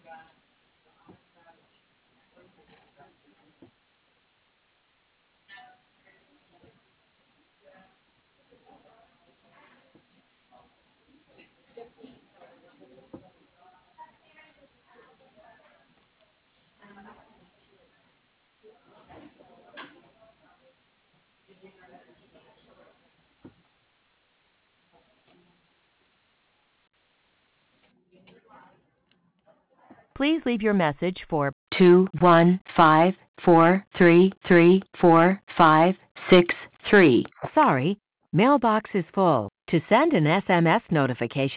Please leave your message for 215-433-4563. Sorry, mailbox is full. To send an SMS notification,